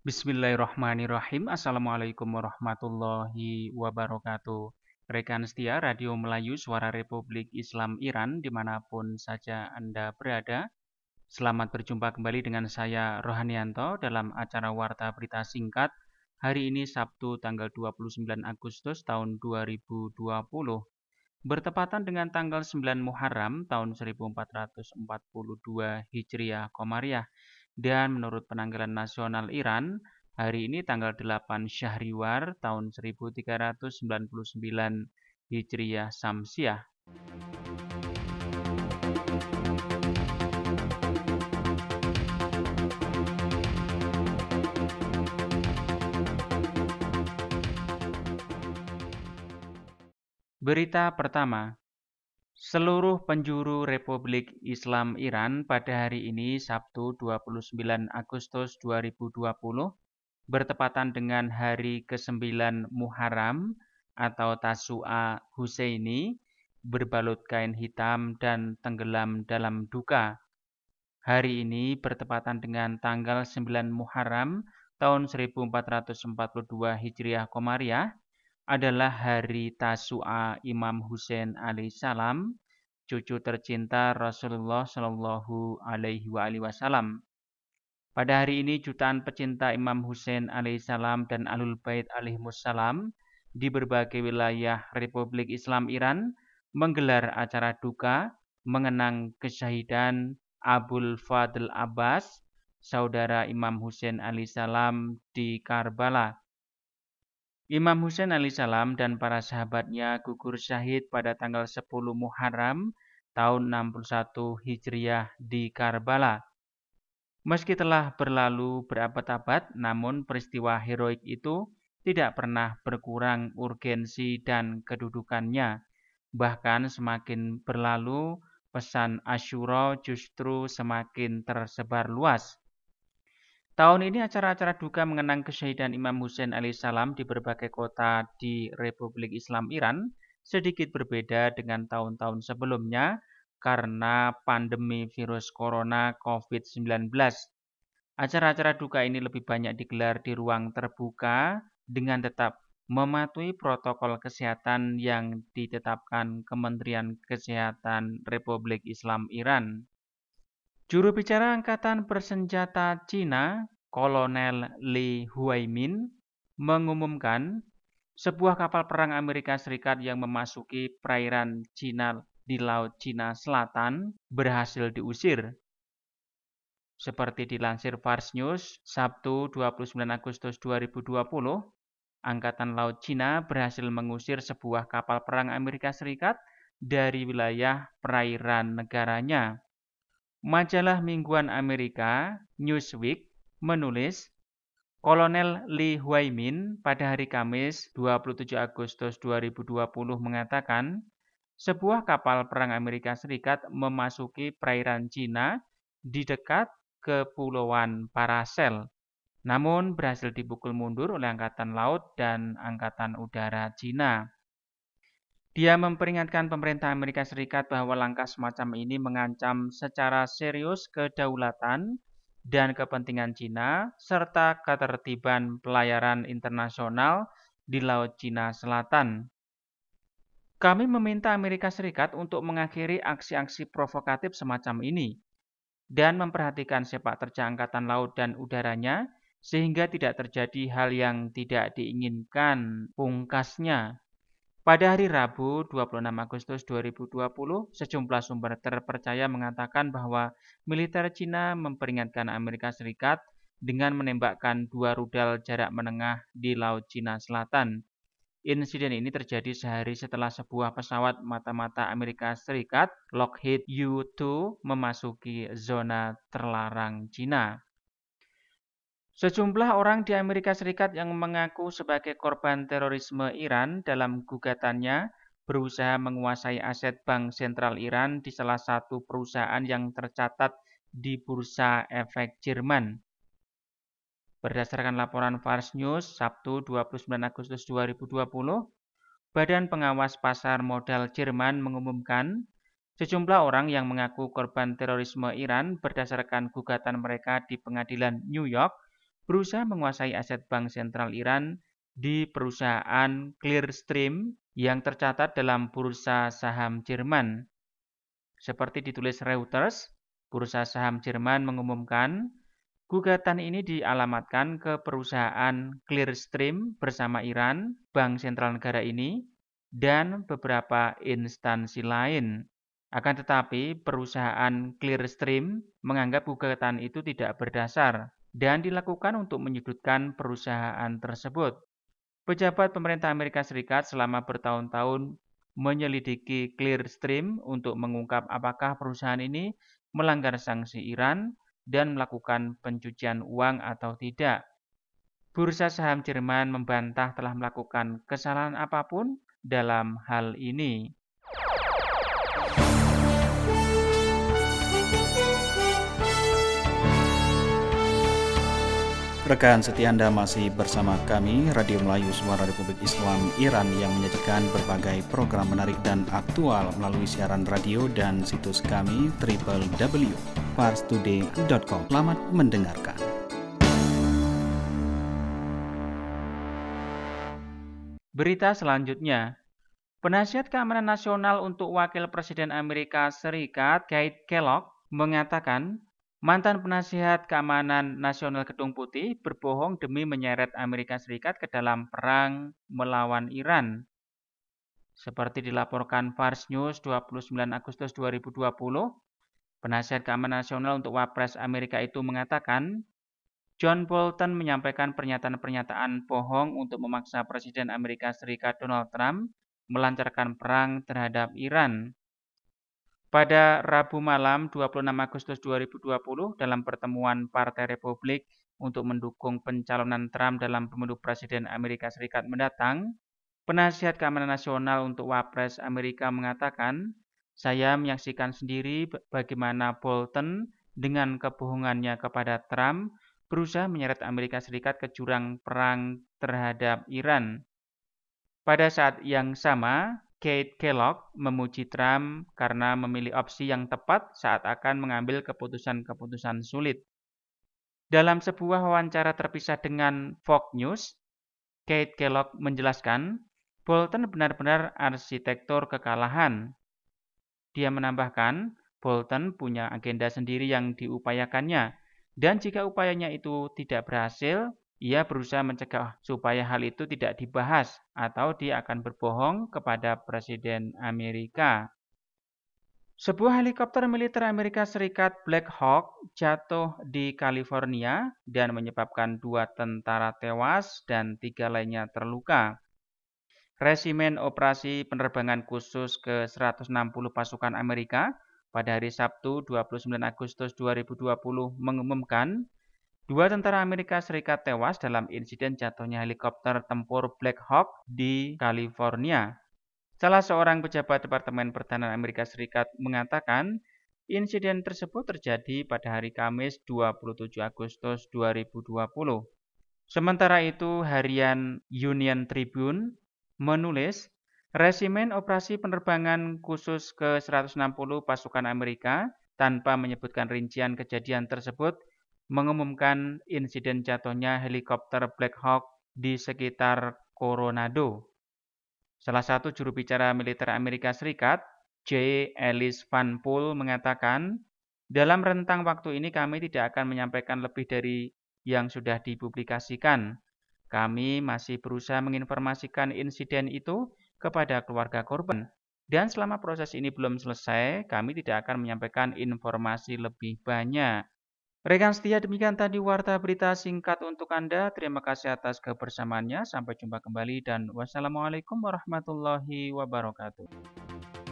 Bismillahirrahmanirrahim. Assalamualaikum warahmatullahi wabarakatuh. Rekan setia Radio Melayu Suara Republik Islam Iran dimanapun saja Anda berada. Selamat berjumpa kembali dengan saya Rohanianto dalam acara Warta Berita Singkat. Hari ini Sabtu tanggal 29 Agustus tahun 2020. Bertepatan dengan tanggal 9 Muharram tahun 1442 Hijriah Komariah. Dan menurut penanggalan nasional Iran, hari ini tanggal 8 Syahriwar tahun 1399 Hijriah Samsiah. Berita pertama, seluruh penjuru Republik Islam Iran pada hari ini Sabtu 29 Agustus 2020 bertepatan dengan hari ke-9 Muharram atau Tasu'a Husaini berbalut kain hitam dan tenggelam dalam duka. Hari ini bertepatan dengan tanggal 9 Muharram tahun 1442 Hijriah Komariah adalah hari Tasu'a Imam Husain alaihissalam, cucu tercinta Rasulullah Shallallahu alaihi wasallam. Pada hari ini jutaan pecinta Imam Husain alaihissalam dan Ahlul Bait alaihimussalam di berbagai wilayah Republik Islam Iran menggelar acara duka mengenang kesyahidan Abul Fadl Abbas, saudara Imam Husain alaihissalam di Karbala. Imam Husain alaihissalam dan para sahabatnya gugur syahid pada tanggal 10 Muharram tahun 61 Hijriah di Karbala. Meski telah berlalu berabad-abad, namun peristiwa heroik itu tidak pernah berkurang urgensi dan kedudukannya. Bahkan semakin berlalu, pesan Asyura justru semakin tersebar luas. Tahun ini acara-acara duka mengenang kesyahidan Imam Husain alaihissalam di berbagai kota di Republik Islam Iran sedikit berbeda dengan tahun-tahun sebelumnya karena pandemi virus corona COVID-19. Acara-acara duka ini lebih banyak digelar di ruang terbuka dengan tetap mematuhi protokol kesehatan yang ditetapkan Kementerian Kesehatan Republik Islam Iran. Juru bicara Angkatan Bersenjata Cina, Kolonel Li Huaimin, mengumumkan sebuah kapal perang Amerika Serikat yang memasuki perairan Cina di Laut Cina Selatan berhasil diusir. Seperti dilansir Fars News, Sabtu 29 Agustus 2020, Angkatan Laut Cina berhasil mengusir sebuah kapal perang Amerika Serikat dari wilayah perairan negaranya. Majalah mingguan Amerika, Newsweek, menulis, Kolonel Li Huaimin pada hari Kamis 27 Agustus 2020 mengatakan, sebuah kapal perang Amerika Serikat memasuki perairan Cina di dekat Kepulauan Paracel, namun berhasil dipukul mundur oleh Angkatan Laut dan Angkatan Udara Cina. Dia memperingatkan pemerintah Amerika Serikat bahwa langkah semacam ini mengancam secara serius kedaulatan dan kepentingan Cina serta ketertiban pelayaran internasional di Laut Cina Selatan. Kami meminta Amerika Serikat untuk mengakhiri aksi-aksi provokatif semacam ini dan memperhatikan sepak terjang Angkatan Laut dan Udaranya sehingga tidak terjadi hal yang tidak diinginkan, pungkasnya. Pada hari Rabu 26 Agustus 2020, sejumlah sumber terpercaya mengatakan bahwa militer Cina memperingatkan Amerika Serikat dengan menembakkan 2 rudal jarak menengah di Laut Cina Selatan. Insiden ini terjadi sehari setelah sebuah pesawat mata-mata Amerika Serikat, Lockheed U-2, memasuki zona terlarang Cina. Sejumlah orang di Amerika Serikat yang mengaku sebagai korban terorisme Iran dalam gugatannya berusaha menguasai aset Bank Sentral Iran di salah satu perusahaan yang tercatat di Bursa Efek Jerman. Berdasarkan laporan Fars News Sabtu 29 Agustus 2020, Badan Pengawas Pasar Modal Jerman mengumumkan sejumlah orang yang mengaku korban terorisme Iran berdasarkan gugatan mereka di pengadilan New York berusaha menguasai aset bank sentral Iran di perusahaan Clearstream yang tercatat dalam bursa saham Jerman. Seperti ditulis Reuters, bursa saham Jerman mengumumkan gugatan ini dialamatkan ke perusahaan Clearstream bersama Iran, bank sentral negara ini, dan beberapa instansi lain. Akan tetapi, perusahaan Clearstream menganggap gugatan itu tidak berdasar dan dilakukan untuk menyudutkan perusahaan tersebut. Pejabat pemerintah Amerika Serikat selama bertahun-tahun menyelidiki Clearstream untuk mengungkap apakah perusahaan ini melanggar sanksi Iran dan melakukan pencucian uang atau tidak. Bursa saham Jerman membantah telah melakukan kesalahan apapun dalam hal ini. Rekan setia Anda masih bersama kami, Radio Melayu Suara Republik Islam Iran yang menyajikan berbagai program menarik dan aktual melalui siaran radio dan situs kami www.parstoday.com. Selamat mendengarkan. Berita selanjutnya, Penasihat Keamanan Nasional untuk Wakil Presiden Amerika Serikat, Keith Kellogg, mengatakan mantan penasihat keamanan nasional Gedung Putih berbohong demi menyeret Amerika Serikat ke dalam perang melawan Iran. Seperti dilaporkan Fars News 29 Agustus 2020, penasihat keamanan nasional untuk Wapres Amerika itu mengatakan John Bolton menyampaikan pernyataan-pernyataan bohong untuk memaksa Presiden Amerika Serikat Donald Trump melancarkan perang terhadap Iran. Pada Rabu malam 26 Agustus 2020 dalam pertemuan Partai Republik untuk mendukung pencalonan Trump dalam pemilu Presiden Amerika Serikat mendatang, Penasihat Keamanan Nasional untuk Wapres Amerika mengatakan, saya menyaksikan sendiri bagaimana Bolton dengan kebohongannya kepada Trump berusaha menyeret Amerika Serikat ke jurang perang terhadap Iran. Pada saat yang sama, Keith Kellogg memuji Trump karena memilih opsi yang tepat saat akan mengambil keputusan-keputusan sulit. Dalam sebuah wawancara terpisah dengan Fox News, Keith Kellogg menjelaskan, Bolton benar-benar arsitektur kekalahan. Dia menambahkan, Bolton punya agenda sendiri yang diupayakannya, dan jika upayanya itu tidak berhasil, ia berusaha mencegah supaya hal itu tidak dibahas atau dia akan berbohong kepada Presiden Amerika. Sebuah helikopter militer Amerika Serikat Black Hawk jatuh di California dan menyebabkan 2 tentara tewas dan 3 lainnya terluka. Resimen Operasi Penerbangan Khusus ke-160 pasukan Amerika pada hari Sabtu 29 Agustus 2020 mengumumkan 2 tentara Amerika Serikat tewas dalam insiden jatuhnya helikopter tempur Black Hawk di California. Salah seorang pejabat Departemen Pertahanan Amerika Serikat mengatakan insiden tersebut terjadi pada hari Kamis 27 Agustus 2020. Sementara itu, harian Union Tribune menulis, Resimen Operasi Penerbangan Khusus ke-160 pasukan Amerika tanpa menyebutkan rincian kejadian tersebut mengumumkan insiden jatuhnya helikopter Black Hawk di sekitar Coronado. Salah satu juru bicara militer Amerika Serikat, J. Ellis Van Pool mengatakan, dalam rentang waktu ini kami tidak akan menyampaikan lebih dari yang sudah dipublikasikan. Kami masih berusaha menginformasikan insiden itu kepada keluarga korban. Dan selama proses ini belum selesai, kami tidak akan menyampaikan informasi lebih banyak. Rekan setia, demikian tadi warta berita singkat untuk Anda. Terima kasih atas kebersamaannya. Sampai jumpa kembali dan wassalamualaikum warahmatullahi wabarakatuh.